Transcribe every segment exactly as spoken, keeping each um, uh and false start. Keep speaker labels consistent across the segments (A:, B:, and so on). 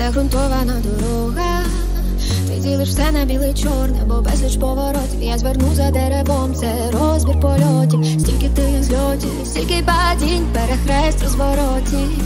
A: як ґрунтована дорога. Ти ділиш все на біле чорне, бо безліч поворотів. Я зверну за деревом, це розбір польотів. Стільки ти зльотів, стільки падінь, перехрест розворотів.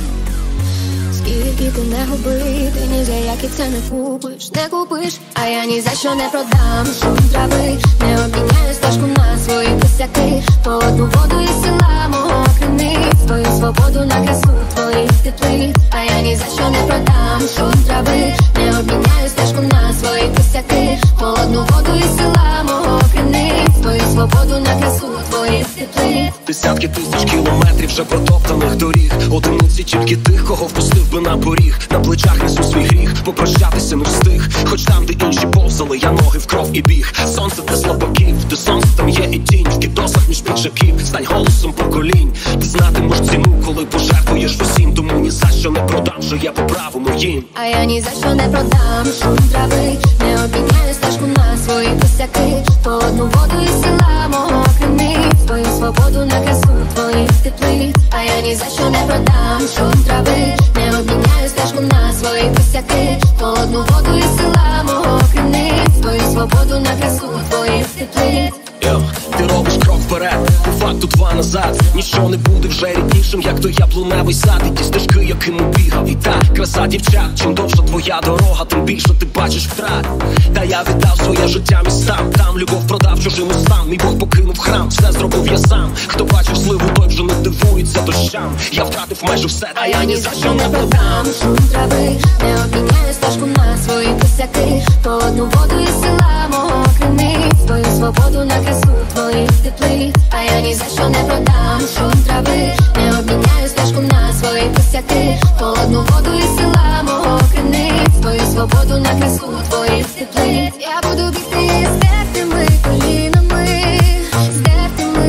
A: Скільки ти не губив, ти ні за які це не купиш, не купиш. А я ні за що не продам шум трави, не обміняю стежку на свої косяки. По одну воду і сила мого криниць, твою свободу на красу твоїх теплиць. А я ні за що не продам шум трави, не обміняю стежку на свої косяки. По одну воду і сила мого криниць, твою свободу на красу твоїх теплиць.
B: Десятки тисяч кілометрів вже протоптаних доріг, одиниці тільки тих, кого впустив би на поріг. На плечах несу свій гріх, попрощатися не встиг. Хоч там, де інші повзали, я ноги в кров і біг. Сонце для слабаків, де сонце там є і тінь. В кідосах між піджаків, стань голосом поколінь. Ти знатимеш ціну, коли пожертвуєш усім. Тому ні за що не продам, що я по праву моїм.
A: А я ні за що не продам шум трави, не обміняю стежку на свої косяки. По одну воду і сила мого криниць, твою свободу на красу твоїх теплиць. А я ні за що не продам шум трави, не обміняю стежку на свої косяки. По одну воду і сила мого криниць, твою свободу на красу твоїх теплиць.
B: Йо, ти робиш крок вперед, по факту два назад. Ніщо не буде вже ріднішим, як той яблуневий сад. І ті стежки, яким убігав. І та краса дівчат, чим довша твоя дорога, тим більше ти бачиш втрат. Та я віддав своє життя містам, там любов продав чужим устам. Мій Бог покинув храм, все зробив я сам. Хто бачив сливу, той вже не дивується дощам. Я втратив майже все, а я ні за що не продам
A: шум трави, не обміняю стежку на свої косяки. По одну воду і сила мого криниць, твою свободу на красу твоїх теплиць. А я ні за що не продам шум трави, не обміняю стежку на свої косяки. По одну воду і сила мого криниць, твою свободу на красу твоїх теплиць. Я буду бігти з дертими колінами, з дертими.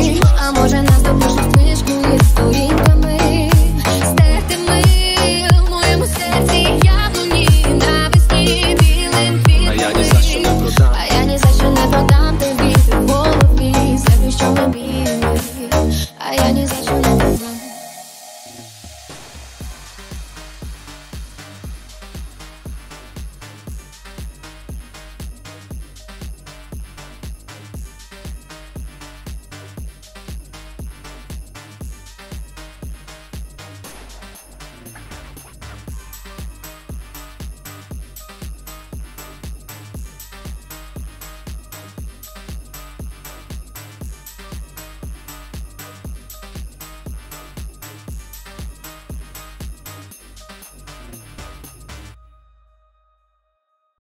A: А може нас допишуть книжку із сторінками, з дертими. В моєму серці яблуні навесні білим квітами.
B: А я ні за що не продам,
A: а я ні за що не продам тобі в голові землю, що ми білі. А я ні за що